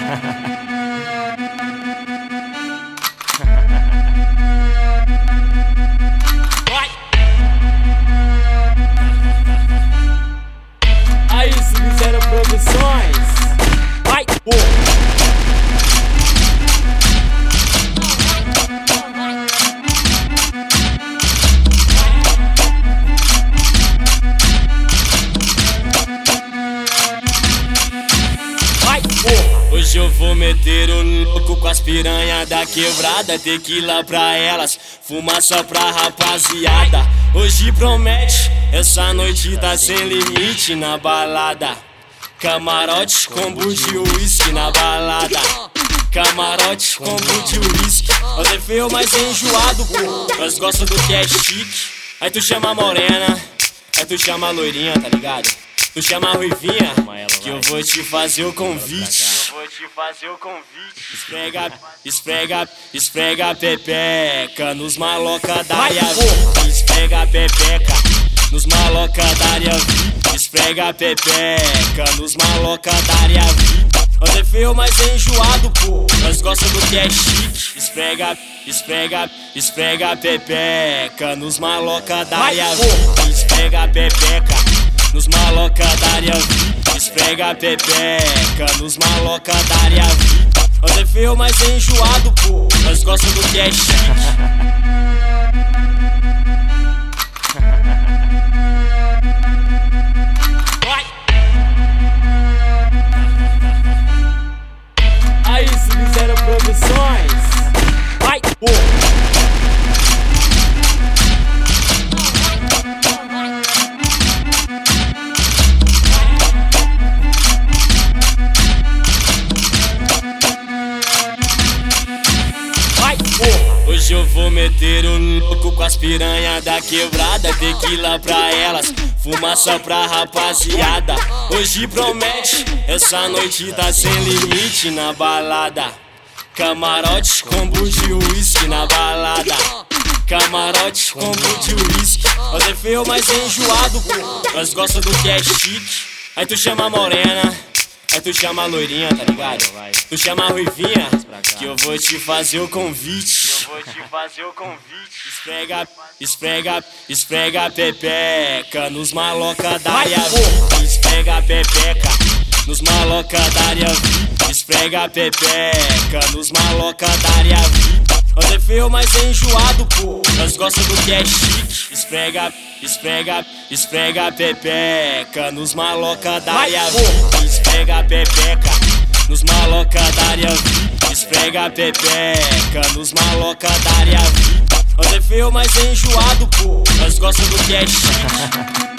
Aí, Sub-Zero Produções. Vai, pô. Hoje eu vou meter o louco com as piranha da quebrada. Tequila pra elas, fumaça pra rapaziada. Hoje promete, essa noite tá sem limite na balada. Camarote, combo de uísque na balada. Camarote, combo de uísque. Nós é feio, mas é enjoado, pô. Nós gosta do que é chique. Aí tu chama a morena, aí tu chama a loirinha, tá ligado? Tu chama a ruivinha, que eu vou te fazer o convite. Esfrega a pepeca nos maloca da área VIP. Esfrega a pepeca nos maloca da área VIP. Esfrega a pepeca nos maloca da área VIP. Nós é feio, mas é enjoado, pô. Nós gosta do que é chique. Esfrega a pepeca nos maloca da área VIP. Esfrega a pepeca nos maloca da área VIP. Esfrega a pepeca nos maloca da área VIP. Nós é feio, mas é enjoado, pô. Nós gosta do que é chique. Aí, Sub-Zero Produções. Vai, pô. Hoje eu vou meter o louco com as piranha da quebrada. Tequila pra elas, fumaça pra rapaziada. Hoje promete, essa noite tá sem limite na balada. Camarote, combo de uísque na balada. Camarote, combo de uísque. Nós é feio, mas é enjoado, pô. Nós gosta do que é chique. Aí tu chama a morena, aí tu chama a loirinha, tá ligado? Tu chama a ruivinha, que eu vou te fazer o convite. Esfrega a pepeca nos maloca da área VIP. Esfrega a pepeca nos maloca da área VIP. Esfrega a pepeca nos maloca da área VIP. Nós é feio, mas é enjoado, pô. Nós gosta do que é chique. Esfrega a pepeca nos maloca da área VIP. Esfrega a pepeca nos maloca da área VIP. Esfrega a pepeca nos maloca da área VIP. Nós é feio, mas é enjoado, pô. Nós gosta do que é chique.